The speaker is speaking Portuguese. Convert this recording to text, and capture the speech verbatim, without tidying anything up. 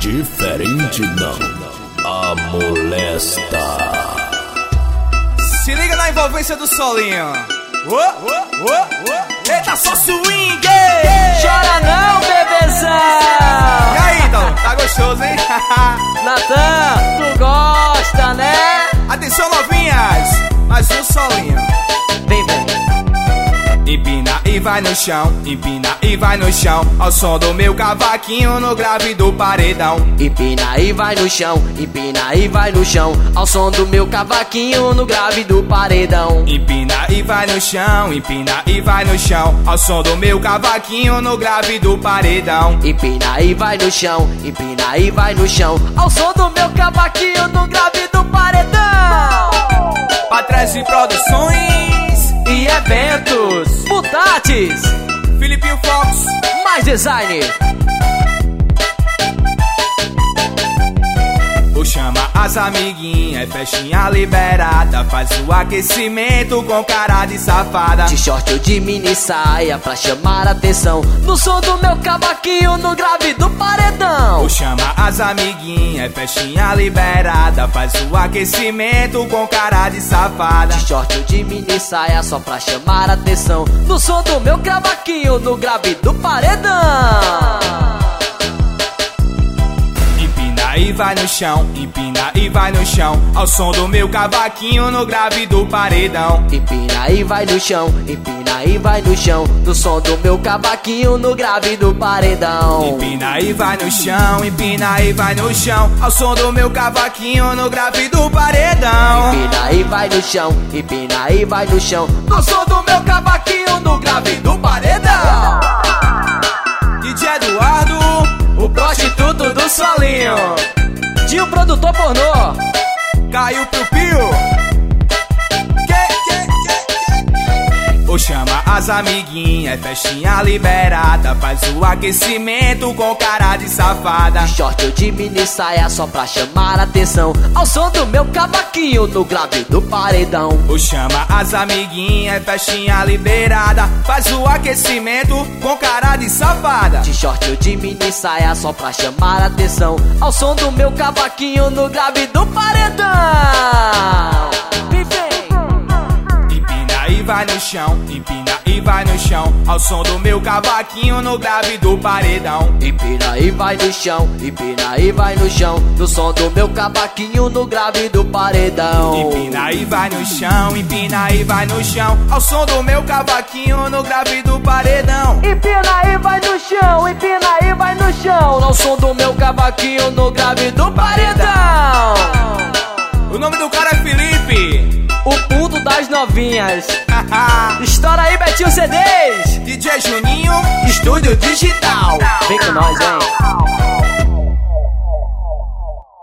Diferente não, a molesta. Se liga na envolvência do solinho. Oh, oh, oh, oh. Eita, só swing! Chora não, bebezão! E aí, então, tá gostoso, hein? Natan, tu gosta, né? Atenção, novinhas, mais um solinho. Vem, vem. Empina e vai no chão, empina e vai no chão, ao som do meu cavaquinho no grave do paredão. Empina e vai no chão, empina e vai no chão, ao som do meu cavaquinho no grave do paredão. Empina e vai no chão, empina e vai no chão, ao som do meu cavaquinho no grave do paredão. Empina e vai no chão, empina e vai no chão, ao som do meu cavaquinho no grave do paredão. Patrese Produções e eventos, Mutatis, Filipinho Fox, mais design. Ou chama as amiguinhas, festinha liberada, faz o aquecimento com cara de safada. De short ou de mini saia pra chamar atenção, no som do meu cavaquinho no grave do paredão. Ou chama as amiguinhas, festinha liberada, faz o aquecimento com cara de safada. De short ou de mini saia só pra chamar atenção, no som do meu cavaquinho no grave do paredão. E vai no chão, empina e vai no chão, ao som do meu cavaquinho no grave do paredão. Empina e vai no chão, empina e vai no chão, no som do meu cavaquinho no grave do paredão. Empina e vai no chão, empina e vai no chão, ao som do meu cavaquinho no grave do paredão. Empina e vai no chão, empina e vai no chão, no som do meu cavaquinho no grave do paredão. D J Eduardo, o prostituto do solinho, de um produtor pornô, caiu pro pio. Ou chama as amiguinhas, festinha liberada, faz o aquecimento com cara de safada. De short ou de mini saia só pra chamar atenção, ao som do meu cavaquinho no grave do paredão. Ou chama as amiguinhas, festinha liberada, faz o aquecimento com cara de safada. De short ou de mini saia só pra chamar atenção, ao som do meu cavaquinho no grave do paredão. E vai no chão, empina e vai no chão, ao som do meu cavaquinho no grave do paredão. Empina e vai no chão, empina e vai no chão, no som do meu cavaquinho no grave do paredão. Empina e vai no chão, empina e vai no chão, ao som do meu cavaquinho no grave do paredão. Empina e vai no chão, empina e vai no chão, ao som do meu cavaquinho no grave do paredão. O nome do cara é Felipe, o puto das novinhas. Estoura aí, Betinho C Ds. D J Juninho, Estúdio Digital. Vem com nós, hein?